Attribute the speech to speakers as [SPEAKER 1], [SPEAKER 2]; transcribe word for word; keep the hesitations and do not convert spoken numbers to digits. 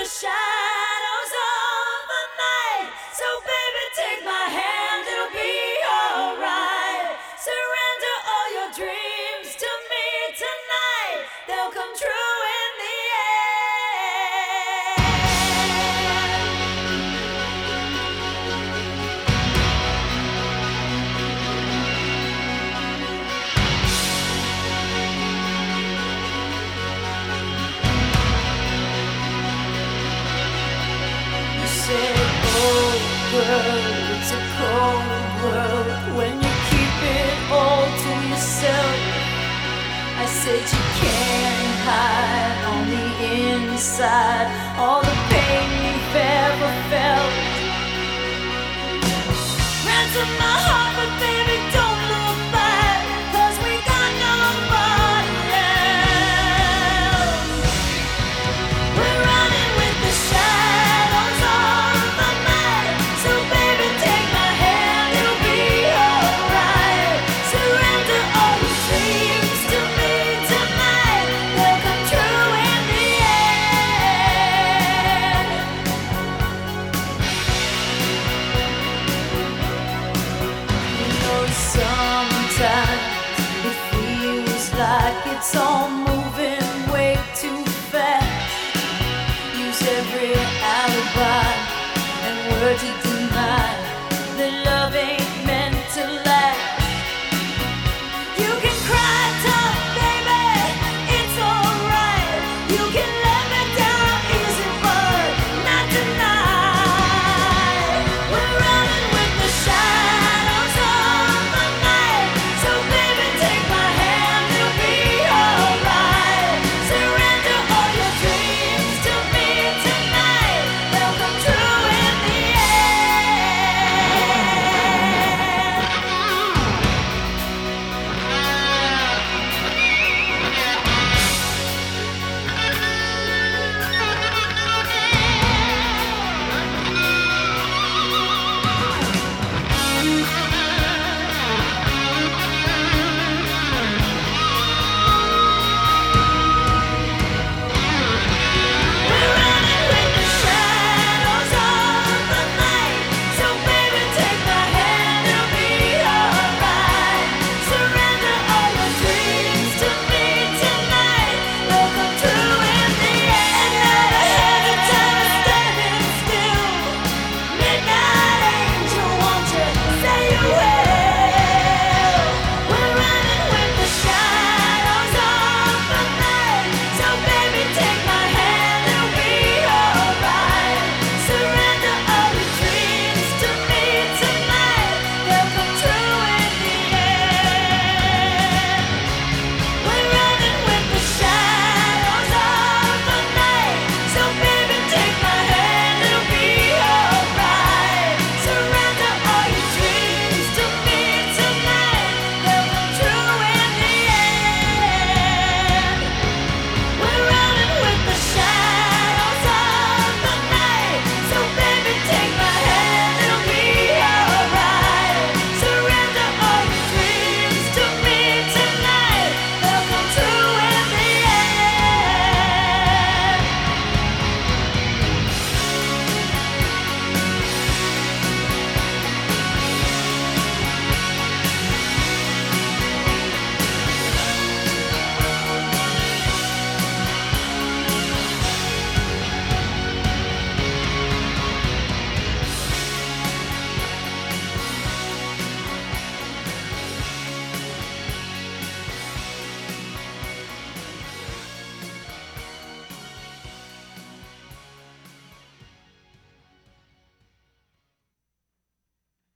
[SPEAKER 1] the shadows of the night. So baby, take my hand, it'll be alright. Surrender all your dreams to me tonight. They'll come true in the world, it's a cold world when you keep it all to yourself. I said you can't hide on the inside all the